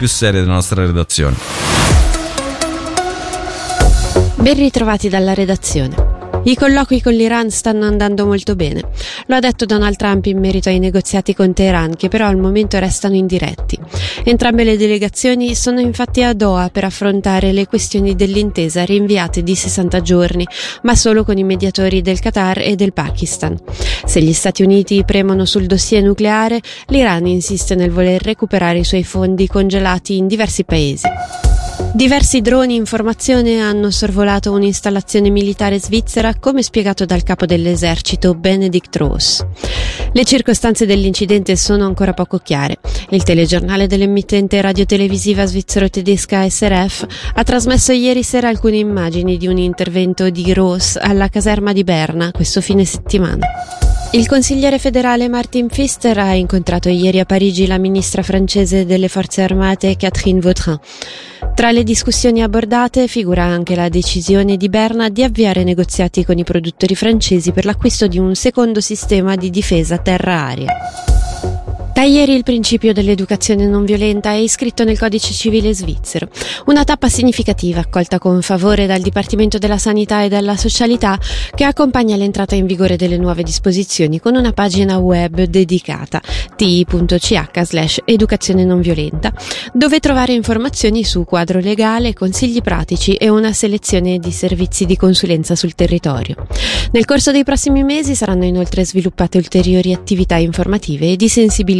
più serie della nostra redazione. Ben ritrovati dalla redazione. I colloqui con l'Iran stanno andando molto bene. Lo ha detto Donald Trump in merito ai negoziati con Teheran, che però al momento restano indiretti. Entrambe le delegazioni sono infatti a Doha per affrontare le questioni dell'intesa rinviate di 60 giorni, ma solo con i mediatori del Qatar e del Pakistan. Se gli Stati Uniti premono sul dossier nucleare, l'Iran insiste nel voler recuperare i suoi fondi congelati in diversi paesi. Diversi droni in formazione hanno sorvolato un'installazione militare svizzera, come spiegato dal capo dell'esercito Benedikt Ross. Le circostanze dell'incidente sono ancora poco chiare. Il telegiornale dell'emittente radiotelevisiva svizzero-tedesca SRF ha trasmesso ieri sera alcune immagini di un intervento di Ross alla caserma di Berna questo fine settimana. Il consigliere federale Martin Pfister ha incontrato ieri a Parigi la ministra francese delle forze armate Catherine Vautrin. Tra le discussioni abbordate figura anche la decisione di Berna di avviare negoziati con i produttori francesi per l'acquisto di un secondo sistema di difesa terra-aria. Da ieri il principio dell'educazione non violenta è iscritto nel codice civile svizzero, una tappa significativa accolta con favore dal Dipartimento della Sanità e della Socialità, che accompagna l'entrata in vigore delle nuove disposizioni con una pagina web dedicata, ti.ch/educazione non violenta, dove trovare informazioni su quadro legale, consigli pratici e una selezione di servizi di consulenza sul territorio. Nel corso dei prossimi mesi saranno inoltre sviluppate ulteriori attività informative e di sensibilizzazione.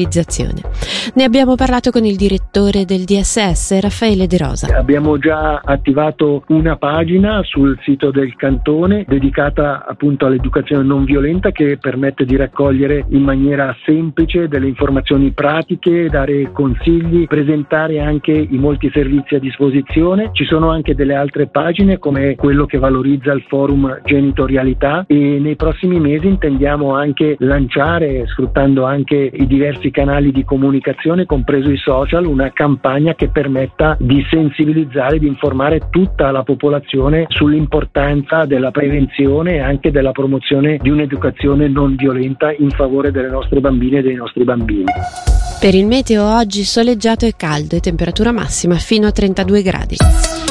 Ne abbiamo parlato con il direttore del DSS, Raffaele De Rosa. Abbiamo già attivato una pagina sul sito del cantone dedicata appunto all'educazione non violenta, che permette di raccogliere in maniera semplice delle informazioni pratiche, dare consigli, presentare anche i molti servizi a disposizione. Ci sono anche delle altre pagine come quello che valorizza il forum genitorialità, e nei prossimi mesi intendiamo anche lanciare, sfruttando anche i diversi canali di comunicazione, compreso i social, una campagna che permetta di sensibilizzare, di informare tutta la popolazione sull'importanza della prevenzione e anche della promozione di un'educazione non violenta in favore delle nostre bambine e dei nostri bambini. Per il meteo oggi soleggiato e caldo e temperatura massima fino a 32 gradi.